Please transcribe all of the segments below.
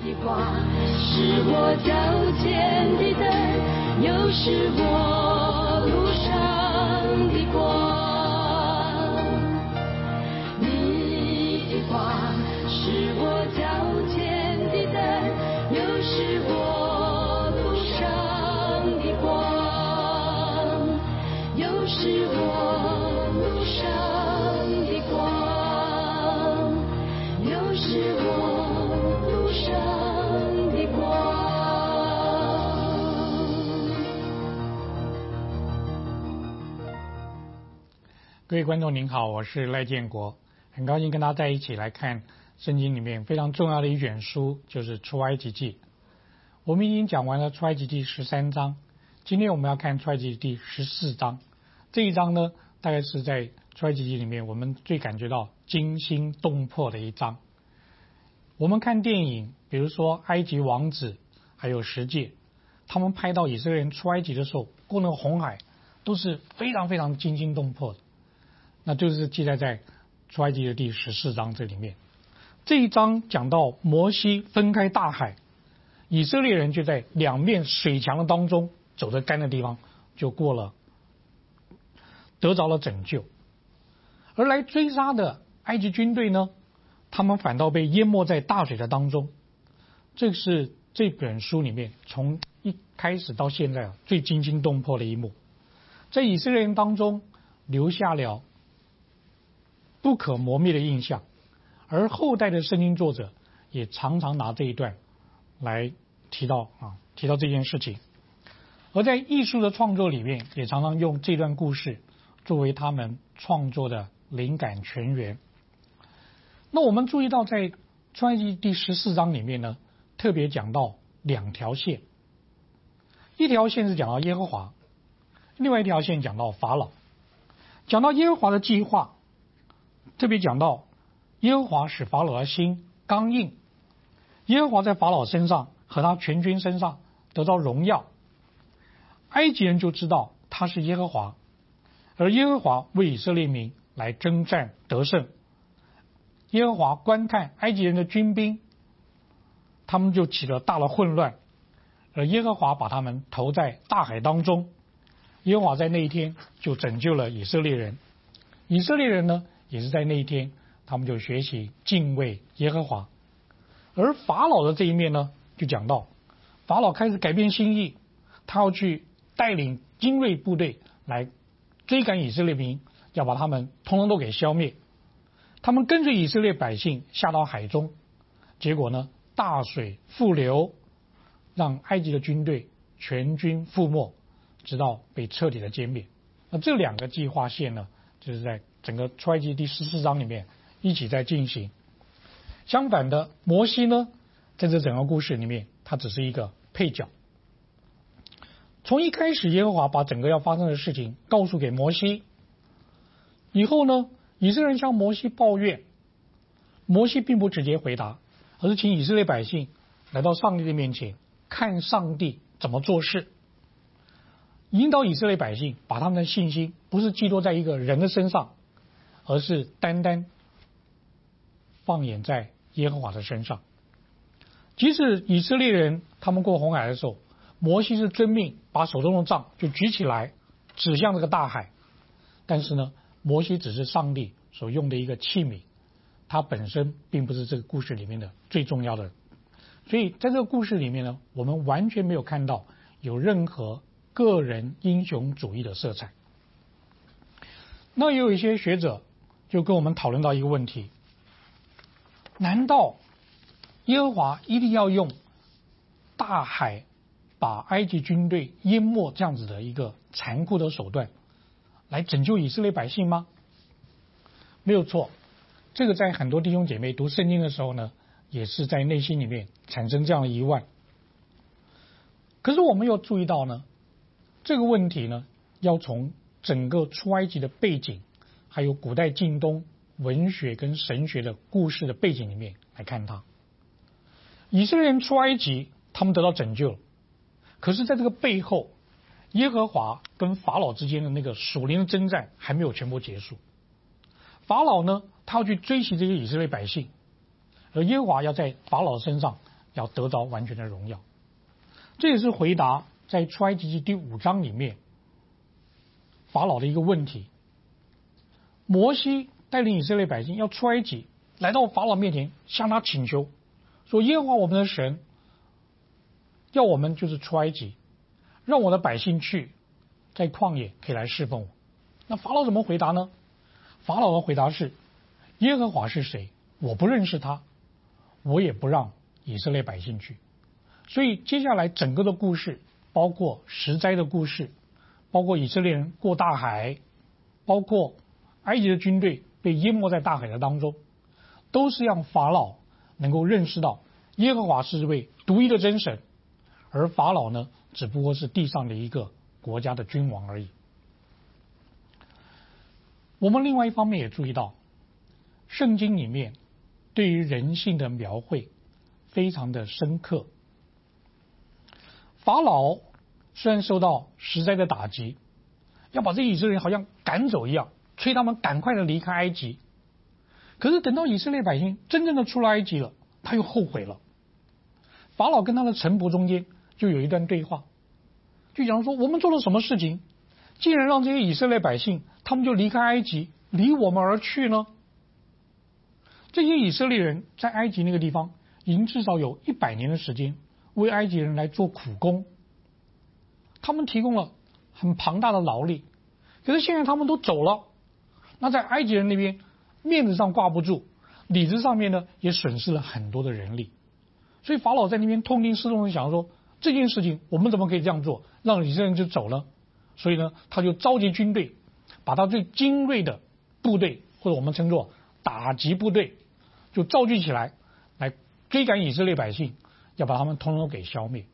的光，是我脚前的灯，又是我路上的光。你的光是我脚前的灯，又是我路上的光，又是我路上的光，又是我路上的光。 各位观众您好，我是赖建国，很高兴跟大家在一起来看圣经里面非常重要的一卷书，就是出埃及记。我们已经讲完了出埃及记13章，今天我们要看出埃及记第14章。这一章呢，大概是在出埃及记里面我们最感觉到惊心动魄的一章。我们看电影，比如说埃及王子还有十诫，他们拍到以色列人出埃及的时候过那个红海，都是非常非常惊心动魄的。那就是记载在出埃及的第14章这里面。这一章讲到摩西分开大海，以色列人就在两面水墙的当中走在干的地方就过了，得着了拯救。而来追杀的埃及军队呢，他们反倒被淹没在大水的当中。这是这本书里面从一开始到现在最惊心动魄的一幕，在以色列人当中留下了不可磨灭的印象，而后代的圣经作者也常常拿这一段来提到这件事情。而在艺术的创作里面，也常常用这段故事作为他们创作的灵感泉源。那我们注意到在出埃及第14章里面呢，特别讲到两条线，一条线是讲到耶和华，另外一条线讲到法老。讲到耶和华的计划，特别讲到耶和华使法老的心刚硬，耶和华在法老身上和他全军身上得到荣耀，埃及人就知道他是耶和华，而耶和华为以色列民来征战得胜。耶和华观看埃及人的军兵，他们就起了大的混乱，而耶和华把他们投在大海当中。耶和华在那一天就拯救了以色列人，以色列人呢也是在那一天他们就学习敬畏耶和华。而法老的这一面呢，就讲到法老开始改变心意，他要去带领精锐部队来追赶以色列民，要把他们统统都给消灭。他们跟随以色列百姓下到海中，结果呢大水复流，让埃及的军队全军覆没，直到被彻底的歼灭。那这两个计划线呢，就是在整个出埃及第14章里面一起在进行。相反的，摩西呢，在这整个故事里面，他只是一个配角。从一开始，耶和华把整个要发生的事情告诉给摩西，以后呢，以色列人向摩西抱怨，摩西并不直接回答，而是请以色列百姓来到上帝的面前，看上帝怎么做事，引导以色列百姓把他们的信心不是寄托在一个人的身上，而是单单放眼在耶和华的身上。即使以色列人他们过红海的时候，摩西是遵命把手中的杖就举起来指向这个大海，但是呢，摩西只是上帝所用的一个器皿，他本身并不是这个故事里面的最重要的。所以在这个故事里面呢，我们完全没有看到有任何个人英雄主义的色彩。那也有一些学者就跟我们讨论到一个问题，难道耶和华一定要用大海把埃及军队淹没这样子的一个残酷的手段来拯救以色列百姓吗？没有错，这个在很多弟兄姐妹读圣经的时候呢，也是在内心里面产生这样的疑问。可是我们要注意到呢，这个问题呢，要从整个出埃及的背景，还有古代近东文学跟神学的故事的背景里面来看它。以色列人出埃及，他们得到拯救了，可是在这个背后，耶和华跟法老之间的那个属灵的征战还没有全部结束。法老呢，他要去追袭这些以色列百姓，而耶和华要在法老身上要得着完全的荣耀。这也是回答在出埃及记第5章里面法老的一个问题。摩西带领以色列百姓要出埃及，来到法老面前向他请求说，耶和华我们的神要我们就是出埃及，让我的百姓去在旷野可以来侍奉我。那法老怎么回答呢？法老的回答是，耶和华是谁？我不认识他，我也不让以色列百姓去。所以接下来整个的故事，包括十灾的故事，包括以色列人过大海，包括埃及的军队被淹没在大海的当中，都是让法老能够认识到耶和华是这位独一的真神，而法老呢，只不过是地上的一个国家的君王而已。我们另外一方面也注意到，圣经里面对于人性的描绘非常的深刻。法老虽然受到十灾的打击，要把这些以色列人好像赶走一样，催他们赶快的离开埃及。可是等到以色列百姓真正的出了埃及了，他又后悔了。法老跟他的臣仆中间就有一段对话，就讲说，我们做了什么事情，竟然让这些以色列百姓他们就离开埃及，离我们而去呢？这些以色列人在埃及那个地方已经至少有100年的时间为埃及人来做苦工，他们提供了很庞大的劳力。可是现在他们都走了，那在埃及人那边面子上挂不住，里子上面呢也损失了很多的人力。所以法老在那边痛定思痛的想说，这件事情我们怎么可以这样做，让以色列人就走了？所以呢，他就召集军队，把他最精锐的部队，或者我们称作打击部队，就召集起来，来追赶以色列百姓，要把他们统统给消灭。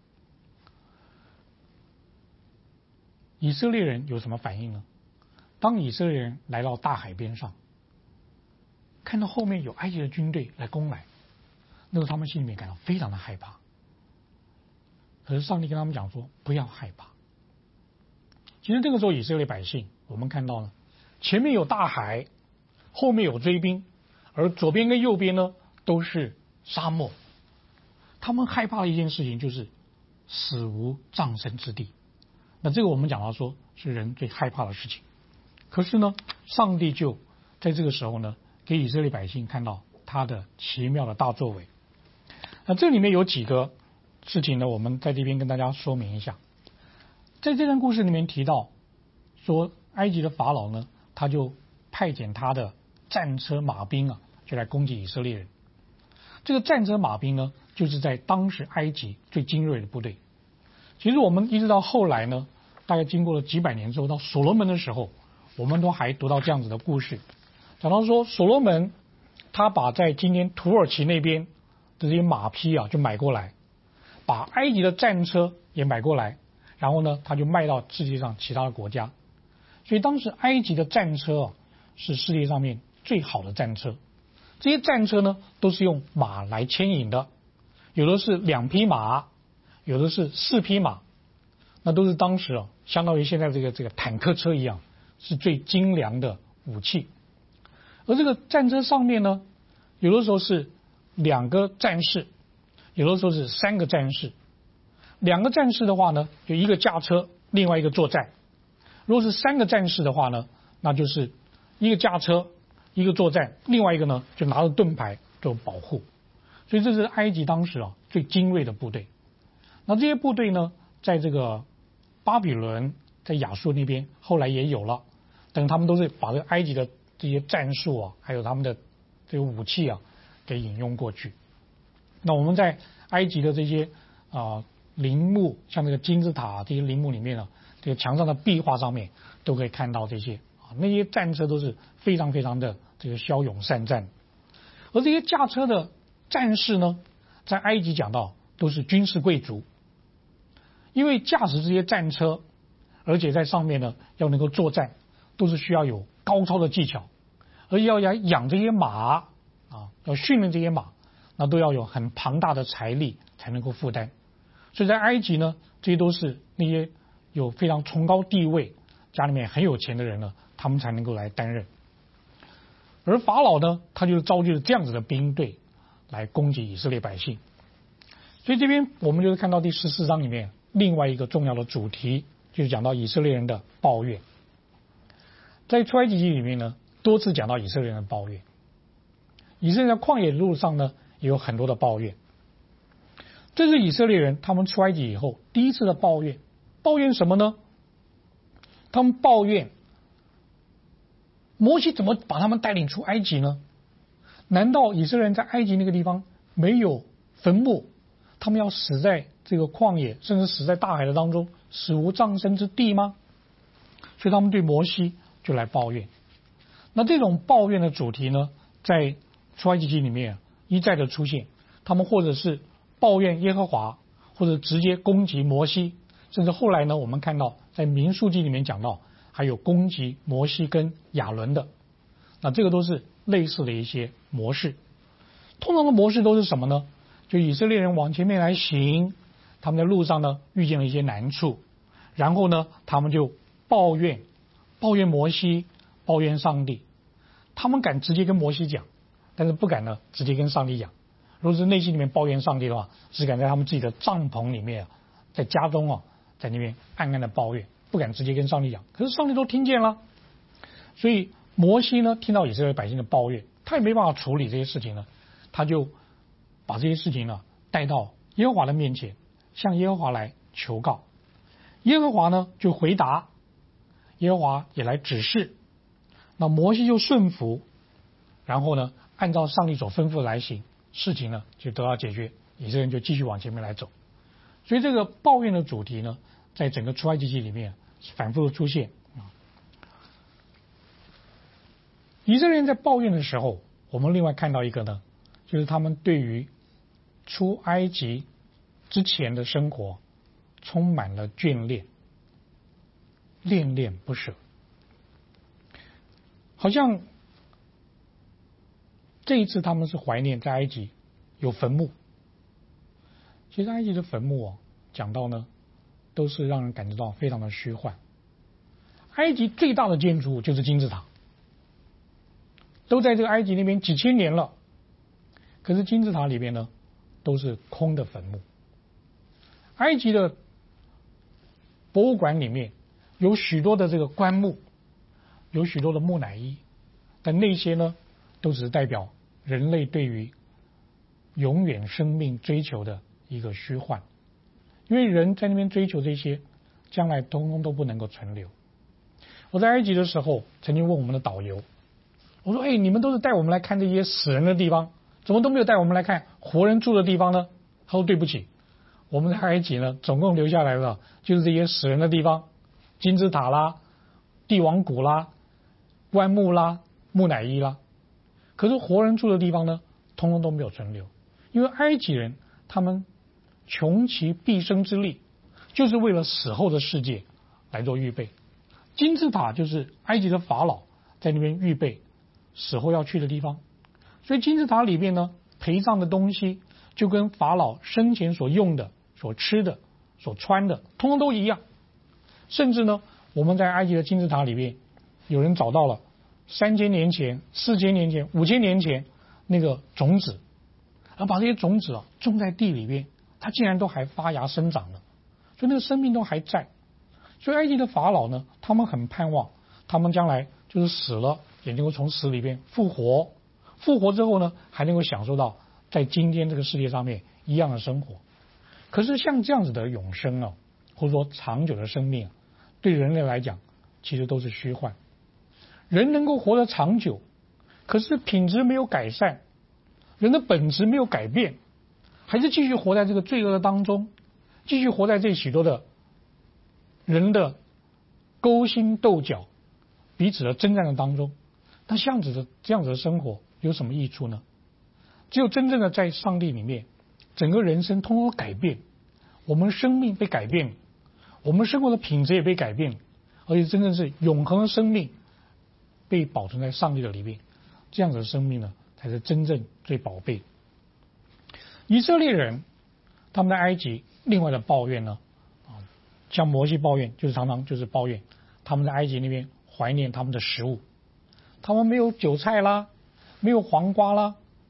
以色列人有什么反应呢？当以色列人来到大海边上，看到后面有埃及的军队来攻来，那时候他们心里面感到非常的害怕。可是上帝跟他们讲说，不要害怕。其实这个时候以色列百姓，我们看到呢，前面有大海，后面有追兵，而左边跟右边呢都是沙漠。他们害怕的一件事情就是死无葬身之地。那这个我们讲到说是人最害怕的事情。可是呢，上帝就在这个时候呢，给以色列百姓看到他的奇妙的大作为。那这里面有几个事情呢，我们在这边跟大家说明一下。在这段故事里面提到说，埃及的法老呢，他就派遣他的战车马兵啊，就来攻击以色列人。这个战车马兵呢，就是在当时埃及最精锐的部队。其实我们一直到后来呢，大概经过了几百年之后，到所罗门的时候，我们都还读到这样子的故事，讲到说所罗门他把在今天土耳其那边的这些马匹啊就买过来，把埃及的战车也买过来，然后呢他就卖到世界上其他的国家。所以当时埃及的战车啊是世界上面最好的战车。这些战车呢都是用马来牵引的，有的是2匹马，有的是4匹马，那都是当时啊相当于现在这个坦克车一样，是最精良的武器。而这个战车上面呢，有的时候是2个战士，有的时候是3个战士。2个战士的话呢，就一个驾车，另外一个作战。如果是3个战士的话呢，那就是一个驾车，一个作战，另外一个呢就拿着盾牌做保护。所以这是埃及当时啊最精锐的部队。那这些部队呢，在这个巴比伦，在亚述那边后来也有了，等他们都是把这个埃及的这些战术啊，还有他们的这个武器啊，给引用过去。那我们在埃及的这些陵墓，像这个金字塔这些陵墓里面呢，这个墙上的壁画上面都可以看到这些那些战车都是非常非常的这个骁勇善战。而这些驾车的战士呢，在埃及讲到都是军事贵族，因为驾驶这些战车，而且在上面呢要能够作战，都是需要有高超的技巧，而要养这些马要训练这些马，那都要有很庞大的财力才能够负担。所以在埃及呢，这些都是那些有非常崇高地位、家里面很有钱的人呢，他们才能够来担任。而法老呢，他就召集了这样子的兵队来攻击以色列百姓。 所以这边我们就是看到第14章里面另外一个重要的主题，就是讲到以色列人的抱怨。在出埃及记里面呢，多次讲到以色列人的抱怨。以色列人在旷野的路上呢，也有很多的抱怨。这是以色列人他们出埃及以后第一次的抱怨。抱怨什么呢？他们抱怨摩西怎么把他们带领出埃及呢？难道以色列人在埃及那个地方没有坟墓，他们要死在这个旷野，甚至死在大海的当中，死无葬身之地吗？所以他们对摩西就来抱怨。那这种抱怨的主题呢，在出埃及记里面一再的出现。他们或者是抱怨耶和华，或者直接攻击摩西，甚至后来呢，我们看到在民数记里面讲到还有攻击摩西跟亚伦的。那这个都是类似的一些模式。通常的模式都是什么呢？就以色列人往前面来行，他们在路上呢遇见了一些难处，然后呢他们就抱怨摩西，抱怨上帝。他们敢直接跟摩西讲，但是不敢呢直接跟上帝讲。如果是内心里面抱怨上帝的话，只敢在他们自己的帐篷里面在家中在那边暗暗的抱怨，不敢直接跟上帝讲。可是上帝都听见了，所以摩西呢听到以色列百姓的抱怨，他也没办法处理这些事情呢，他就把这些事情呢带到耶和华的面前，向耶和华来求告。耶和华呢就回答，耶和华也来指示，那摩西就顺服，然后呢按照上帝所吩咐来行，事情呢就得到解决，以色列人就继续往前面来走。所以这个抱怨的主题呢，在整个出埃及记里面反复的出现。以色列人在抱怨的时候，我们另外看到一个呢，就是他们对于出埃及之前的生活充满了眷恋，恋恋不舍。好像这一次他们是怀念在埃及有坟墓。其实埃及的坟墓讲到呢，都是让人感觉到非常的虚幻。埃及最大的建筑物就是金字塔，都在这个埃及那边几千年了，可是金字塔里边呢都是空的坟墓。埃及的博物馆里面有许多的这个棺木，有许多的木乃伊，但那些呢都只是代表人类对于永远生命追求的一个虚幻。因为人在那边追求这些，将来通通都不能够存留。我在埃及的时候曾经问我们的导游，我说你们都是带我们来看这些死人的地方，怎么都没有带我们来看活人住的地方呢？他说对不起，我们在埃及呢总共留下来的就是这些死人的地方，金字塔啦，帝王谷啦，棺木啦，木乃伊啦。可是活人住的地方呢通通都没有存留。因为埃及人他们穷其毕生之力，就是为了死后的世界来做预备。金字塔就是埃及的法老在那边预备死后要去的地方。所以金字塔里面呢陪葬的东西就跟法老生前所用的、所吃的、所穿的通通都一样。甚至呢我们在埃及的金字塔里面有人找到了3000年前、4000年前、5000年前那个种子，而把这些种子种在地里面，它竟然都还发芽生长了，所以那个生命都还在。所以埃及的法老呢，他们很盼望他们将来就是死了也能够从死里边复活，复活之后呢还能够享受到在今天这个世界上面一样的生活。可是像这样子的永生或者说长久的生命对人类来讲其实都是虚幻。人能够活得长久，可是品质没有改善，人的本质没有改变，还是继续活在这个罪恶的当中，继续活在这许多的人的勾心斗角、彼此的征战的当中。那这样子的生活有什么益处呢？只有真正的在上帝里面，整个人生通通改变，我们生命被改变，我们生活的品质也被改变，而且真正是永恒的生命被保存在上帝的里面，这样子的生命呢才是真正最宝贝。以色列人他们在埃及另外的抱怨呢，像摩西抱怨就是常常就是抱怨他们在埃及那边怀念他们的食物，他们没有韭菜啦，没有黄瓜啦，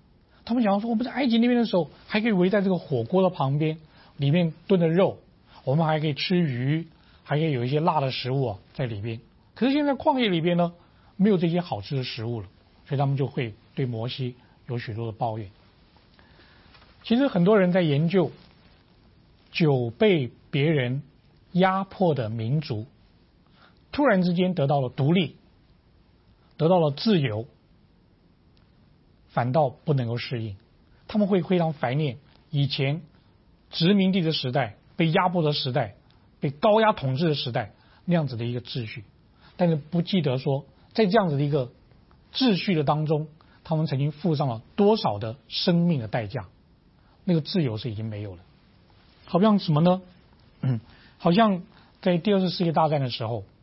他们想说，我们在埃及那边的时候，还可以围在这个火锅的旁边，里面炖的肉，我们还可以吃鱼，还可以有一些辣的食物在里边。可是现在旷野里边呢，没有这些好吃的食物了，所以他们就会对摩西有许多的抱怨。其实很多人在研究久被别人压迫的民族，突然之间得到了独立，得到了自由，反倒不能够适应，他们会非常怀念以前殖民地的时代、被压迫的时代、被高压统治的时代那样子的一个秩序，但是不记得说，在这样子的一个秩序的当中，他们曾经付上了多少的生命的代价，那个自由是已经没有了。好像什么呢？好像在第二次世界大战的时候，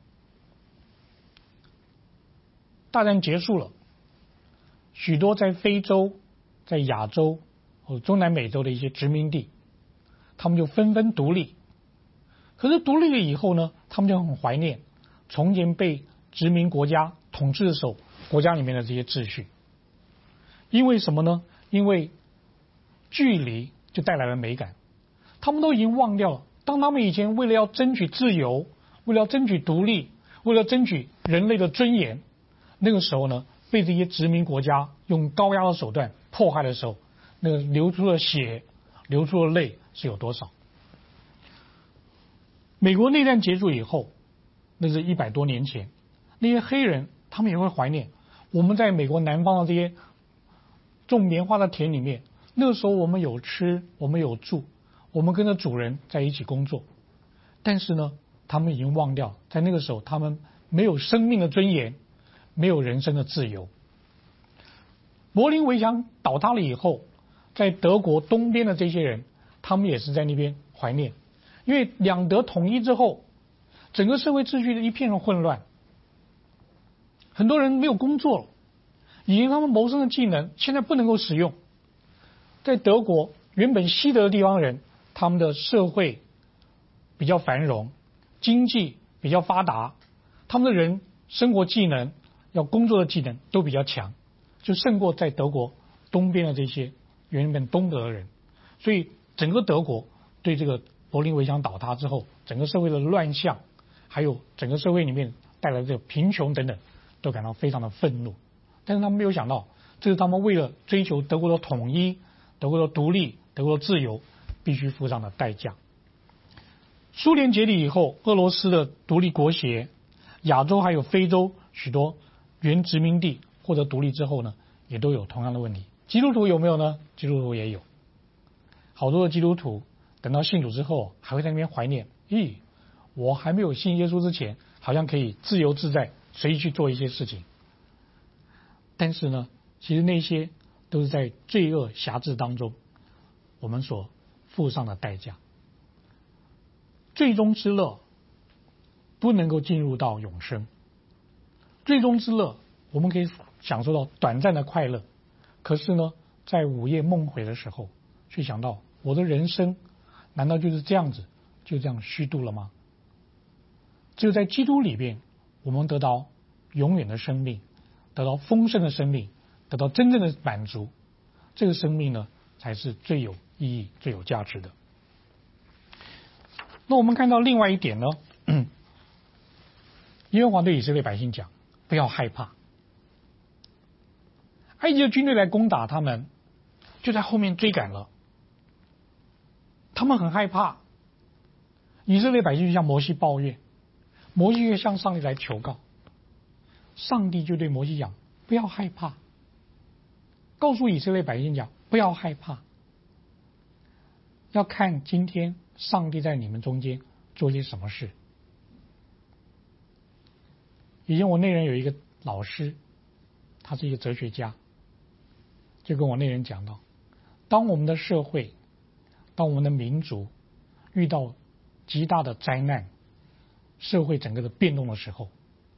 大战结束了，许多在非洲、在亚洲或中南美洲的一些殖民地，他们就纷纷独立。可是独立了以后呢，他们就很怀念从前被殖民国家统治的时候，国家里面的这些秩序。因为什么呢？因为距离就带来了美感。他们都已经忘掉了，当他们以前为了要争取自由，为了要争取独立，为了争取人类的尊严，那个时候呢，被这些殖民国家用高压的手段迫害的时候，那个流出了血，流出了泪是有多少？美国内战结束以后，那是100多年前，那些黑人他们也会怀念我们在美国南方的这些种棉花的田里面，那个时候我们有吃，我们有住，我们跟着主人在一起工作。但是呢，他们已经忘掉，在那个时候他们没有生命的尊严，没有人生的自由。柏林围墙倒塌了以后，在德国东边的这些人，他们也是在那边怀念，因为两德统一之后，整个社会秩序一片混乱，很多人没有工作了，以前他们谋生的技能现在不能够使用。在德国原本西德的地方人，他们的社会比较繁荣，经济比较发达，他们的人生活技能、要工作的技能都比较强，就胜过在德国东边的这些原本东德的人。所以整个德国对这个柏林围墙倒塌之后，整个社会的乱象，还有整个社会里面带来的贫穷等等，都感到非常的愤怒。但是他们没有想到，这是他们为了追求德国的统一、德国的独立、德国的自由必须付上的代价。苏联解体以后，俄罗斯的独立国协，亚洲还有非洲许多原殖民地获得独立之后呢，也都有同样的问题。基督徒有没有呢？基督徒也有，好多的基督徒等到信主之后，还会在那边怀念，我还没有信耶稣之前，好像可以自由自在，随意去做一些事情。但是呢，其实那些都是在罪恶辖制当中，我们所付上的代价。最终之乐不能够进入到永生，最终之乐我们可以享受到短暂的快乐，可是呢，在午夜梦回的时候，却想到我的人生难道就是这样子，就这样虚度了吗？只有在基督里边，我们得到永远的生命，得到丰盛的生命，得到真正的满足，这个生命呢，才是最有意义、最有价值的。那我们看到另外一点呢，耶和华对以色列百姓讲，不要害怕。埃及的军队来攻打他们，就在后面追赶了，他们很害怕。以色列百姓就向摩西抱怨，摩西却向上帝来求告，上帝就对摩西讲，不要害怕，告诉以色列百姓讲，不要害怕，要看今天上帝在你们中间做些什么事。以前我那人有一个老师，他是一个哲学家，就跟我那人讲到，当我们的社会，当我们的民族遇到极大的灾难，社会整个的变动的时候，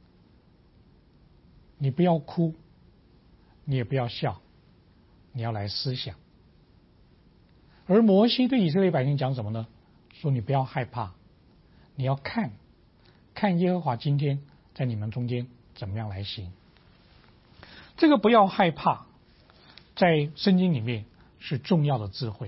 你不要哭，你也不要笑，你要来思想。而摩西对以色列百姓讲什么呢？说你不要害怕，你要看耶和华今天在你们中间怎么样来行。这个不要害怕， 在圣经里面是重要的智慧，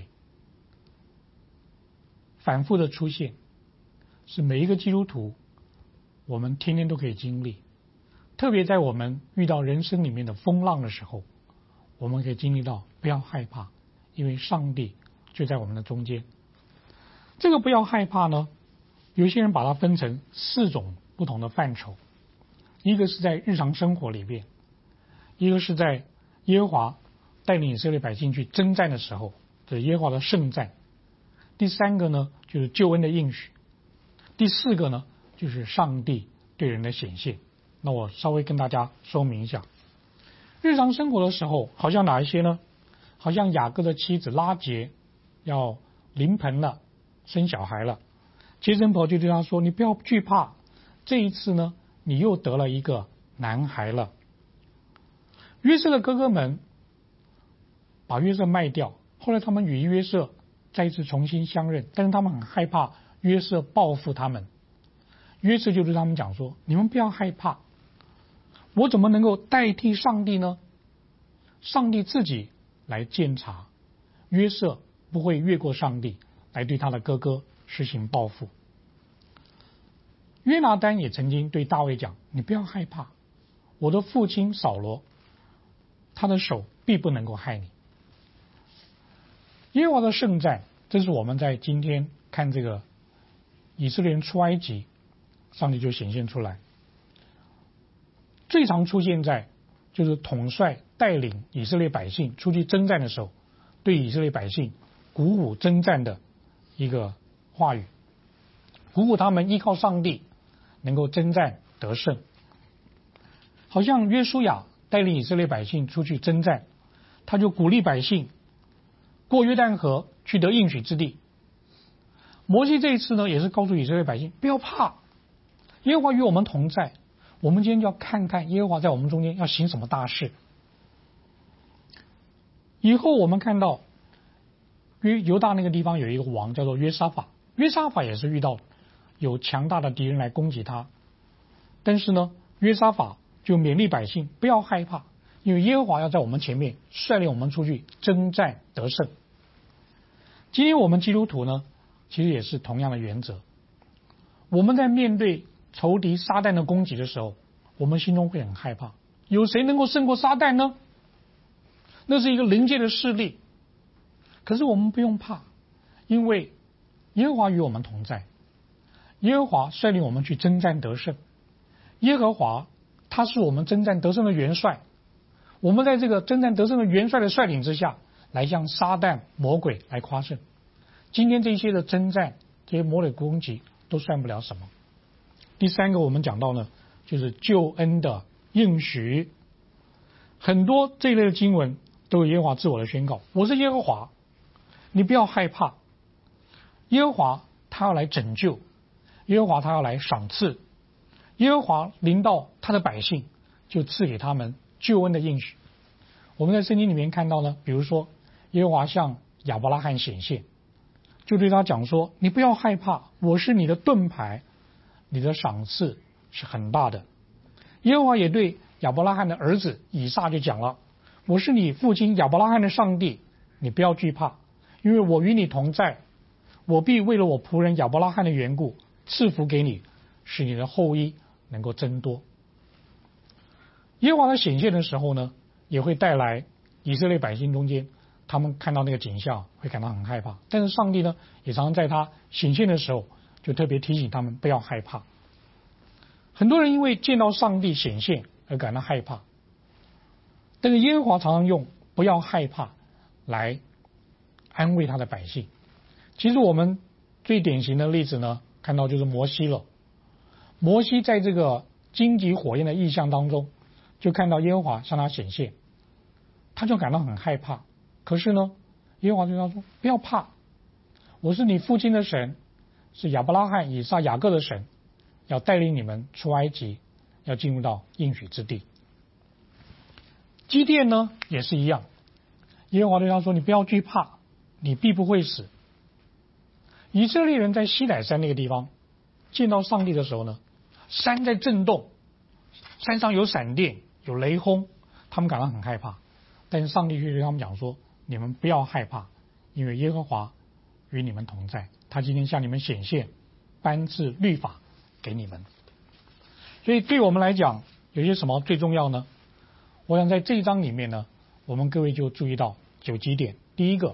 反复的出现，是每一个基督徒我们天天都可以经历。特别在我们遇到人生里面的风浪的时候，我们可以经历到不要害怕，因为上帝就在我们的中间。这个不要害怕呢，有些人把它分成4种不同的范畴，一个是在日常生活里面，一个是在耶和华带领以色列百姓去征战的时候，这是耶和华的圣战。第3个呢，就是救恩的应许。第4个呢，就是上帝对人的显现。那我稍微跟大家说明一下，日常生活的时候，好像哪一些呢？好像雅各的妻子拉结要临盆了，生小孩了，接生婆就对他说：“你不要惧怕，这一次呢，你又得了一个男孩了。”约瑟的哥哥们把约瑟卖掉，后来他们与约瑟再一次重新相认，但是他们很害怕约瑟报复他们。约瑟就对他们讲说：“你们不要害怕，我怎么能够代替上帝呢？上帝自己来监察，约瑟不会越过上帝来对他的哥哥实行报复。”约拿单也曾经对大卫讲：“你不要害怕，我的父亲扫罗，他的手必不能够害你。”耶和华的圣战，这是我们在今天看这个以色列人出埃及，上帝就显现出来。最常出现在就是统帅带领以色列百姓出去征战的时候，对以色列百姓鼓舞征战的一个话语，鼓舞他们依靠上帝能够征战得胜。好像约书亚带领以色列百姓出去征战，他就鼓励百姓过约旦河去得应许之地。摩西这一次呢，也是告诉以色列百姓不要怕，耶和华与我们同在。我们今天就要看看耶和华在我们中间要行什么大事。以后我们看到犹大那个地方有一个王叫做约沙法，约沙法也是遇到有强大的敌人来攻击他，但是呢，约沙法就勉励百姓不要害怕，因为耶和华要在我们前面率领我们出去征战得胜。今天我们基督徒呢，其实也是同样的原则。我们在面对仇敌撒旦的攻击的时候，我们心中会很害怕。有谁能够胜过撒旦呢？那是一个灵界的势力。可是我们不用怕，因为耶和华与我们同在，耶和华率领我们去征战得胜。耶和华他是我们征战得胜的元帅，我们在这个征战得胜的元帅的率领之下，来向撒旦魔鬼来夸胜。今天这些的征战，这些魔鬼攻击都算不了什么。第3个我们讲到呢，就是救恩的应许。很多这一类的经文都有耶和华自我的宣告：我是耶和华，你不要害怕。耶和华他要来拯救，耶和华他要来赏赐，耶和华临到他的百姓，就赐给他们救恩的应许。我们在圣经里面看到呢，比如说耶和华向亚伯拉罕显现，就对他讲说：你不要害怕，我是你的盾牌，你的赏赐是很大的。耶和华也对亚伯拉罕的儿子以撒就讲了：我是你父亲亚伯拉罕的上帝，你不要惧怕，因为我与你同在，我必为了我仆人亚伯拉罕的缘故赐福给你，使你的后裔能够增多。耶和华的显现的时候呢，也会带来以色列百姓中间，他们看到那个景象会感到很害怕，但是上帝呢，也常常在他显现的时候就特别提醒他们不要害怕。很多人因为见到上帝显现而感到害怕，但是耶和华常常用不要害怕来安慰他的百姓。其实我们最典型的例子呢，看到就是摩西了。摩西在这个荆棘火焰的异象当中，就看到耶和华向他显现，他就感到很害怕。可是呢，耶和华对他说：不要怕，我是你父亲的神，是亚伯拉罕、以撒、雅各的神，要带领你们出埃及，要进入到应许之地。基甸呢也是一样，耶和华对他说：你不要惧怕，你必不会死。以色列人在西乃山那个地方见到上帝的时候呢，山在震动，山上有闪电有雷轰，他们感到很害怕。 但是上帝却对他们讲说：你们不要害怕，因为耶和华与你们同在，他今天向你们显现，颁赐律法给你们。所以对我们来讲，有些什么最重要呢？我想在这一章里面呢，我们各位就注意到9几点。第一个，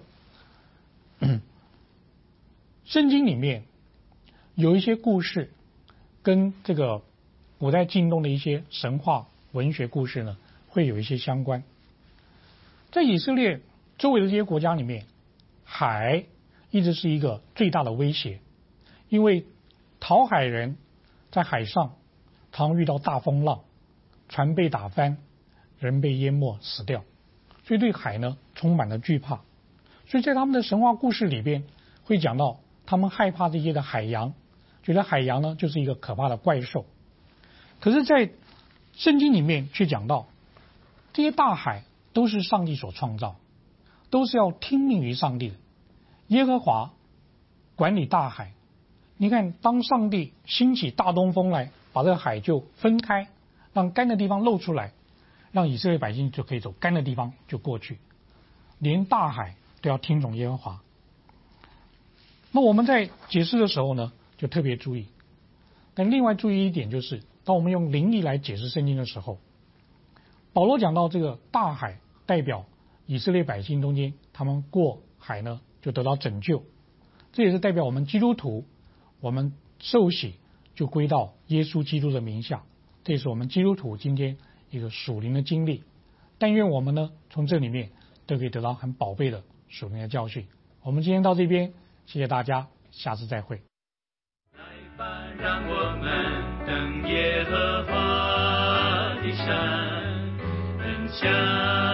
圣经里面有一些故事跟这个古代近东的一些神话文学故事呢，会有一些相关。在以色列周围的这些国家里面，海一直是一个最大的威胁，因为讨海人在海上常遇到大风浪，船被打翻，人被淹没死掉，所以对海呢充满了惧怕。所以在他们的神话故事里边会讲到他们害怕这些的海洋，觉得海洋呢就是一个可怕的怪兽。可是在圣经里面却讲到，这些大海都是上帝所创造，都是要听命于上帝的。耶和华管理大海，你看当上帝兴起大东风来，把这个海就分开，让干的地方露出来，让以色列百姓就可以走干的地方就过去，连大海都要听从耶和华。那我们在解释的时候呢，就特别注意。但另外注意一点就是，当我们用灵力来解释圣经的时候，保罗讲到这个大海代表以色列百姓中间，他们过海呢就得到拯救，这也是代表我们基督徒，我们受洗就归到耶稣基督的名下，这也是我们基督徒今天一个属灵的经历。但愿我们呢从这里面都可以得到很宝贝的属灵的教训。我们今天到这边，谢谢大家，下次再会。 来吧，让我们登耶和华的山，奔向